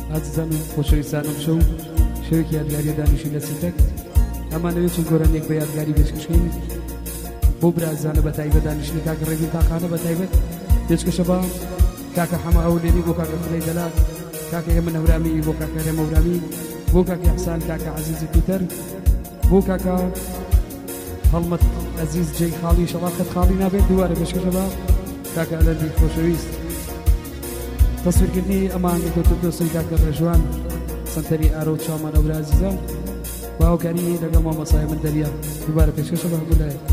عزیزان و خۆشەویستانم شەو شەوێکی یادگاری دانیشتوی لە سیتەک ئەمانەوێت چون گۆرانێک بە یادگاری پێشکەشکەین بۆ برازانە بە تایبەت دانیشتنی کاکە ڕێگی تاقانە بە تایبەت پێشکەشە بە کاکە حەما ئەولێری بۆ کاکە فڵەی دەلات کاکە ئێمە نەورامی بۆ کاکە هێمەورامی بۆ کاکە حسان کاکە عەزیزی پیتەر بۆ کاکە هەڵمەت عەزیز جێی خاڵی شەڵاقەت خاڵی نابێت دووارە پێشکەشە بە کاکە ئەلەندی خۆشەویست تصویرکردنی ئەمان دۆستی کاکە ڕێژوان سنتەری ئارۆ چاومانە برا عەزیزان با هاوکاری لەگەڵ مامۆسای من دەریا دووبارە پێشکەشە بە هەموو لایەک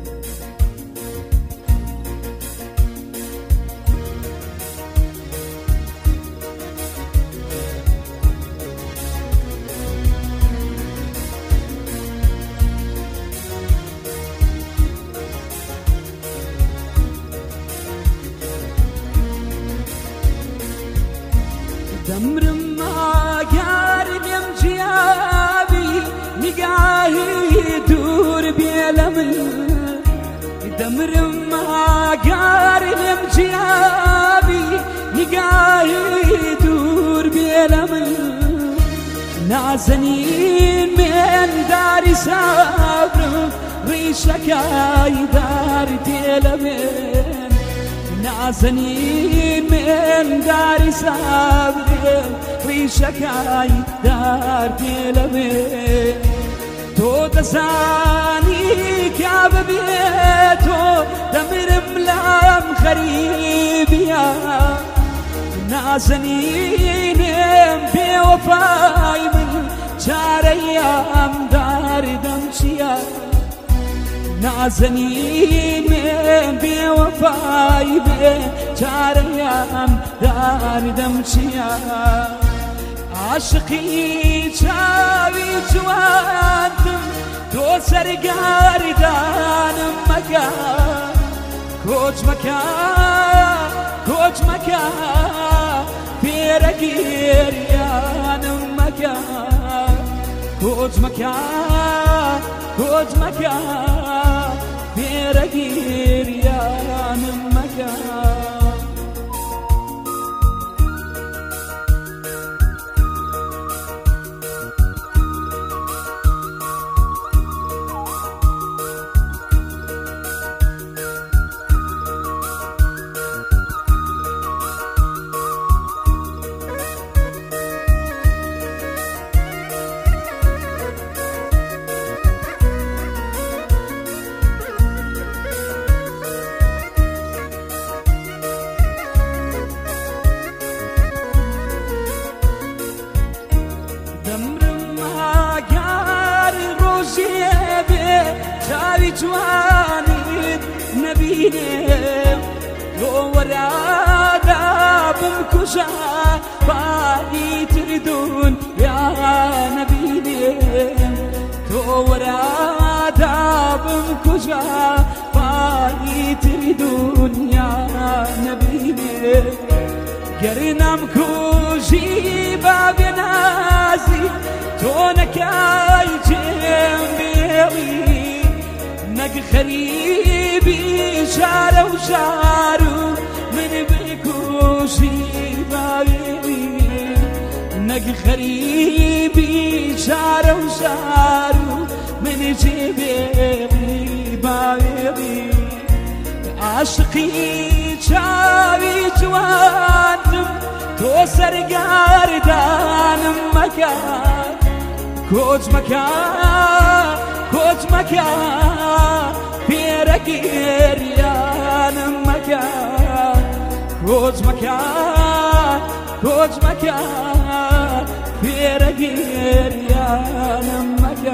دمرم ماگار لێم جیابی نیگاهی دوور بێلەمن دەمرم ماگار لێم جیابی نیگاهی دوور بێلەمن نازەنین مێنداری سابرم ڕیشەکەی دار دێلەمێن نازەنین مێنداری سابرم ڕیشەکەی دار دێلەمێن تۆ دەزانی کا ببێت تۆ دەمرم لام خەریبیە نازەنینم بێوەفای من چارەیەم داردەم چییە نازەنینم بێوەفای بێ چارەیەم داردەم چییە عاشقی چاوی جوانتم تۆ سەرگاردانم مەکە کۆچ مەکە کۆچ مەکە پێرە گێریانم مەکە کۆچ مەکە کۆچ مەکە پێرە گێریانم مەکە چاوی جوانیت نبینم تۆ وەرادا بمکوژە باری تر دونیا نبینم تۆ وەرادا بمکوژە باری تر دونیا نبینم گەر نەمکوژی با بێنازی تۆ نەکای جێم بێڵی نەک خەریبی شارە و شار و من بکوژی باوێڵی نەک خەریبی شارە و شار و من جێبێڵی باوێڵی عاشقی چاوی جوانم تۆ سەرگاردانم مەکە کۆچ مەکە کۆچ مەکە پێرە گێریانم مەکە کۆچ مەکە کۆچ مەکە پێرە گێریانم مەکە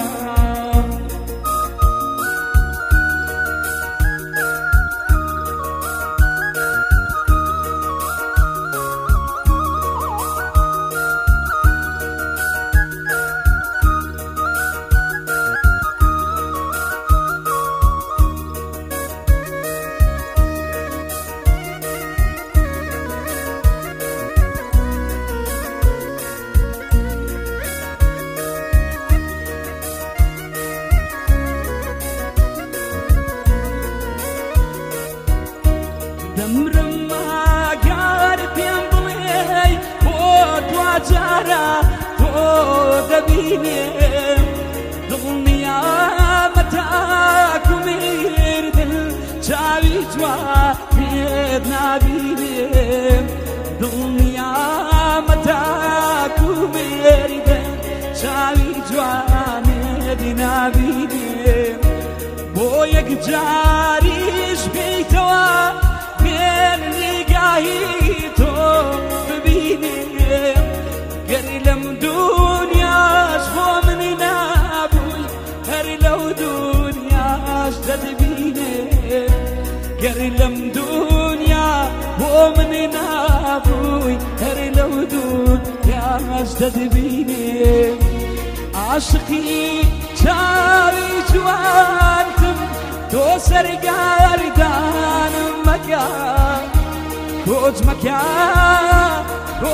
دبيني دغنيا متاكم يردل شاوي جواني نبيني دغنيا متاكم يردل شاوي جواني نبيني بويك جاريش بيتوا من نقاهيتو ببيني قري لم دنيا شخو من نابوي هري لو دنيا تدبيني قري لم دنيا هو من نابوي هري لو دنيا تدبيني عاشقي شاري جوانتم دوسر قاردان مكان كوج مكان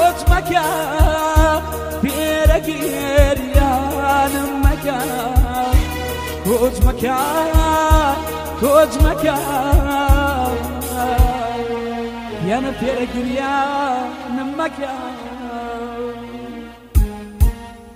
بيرقير يان مكان كوج مكان يا نبيرقير يان مكان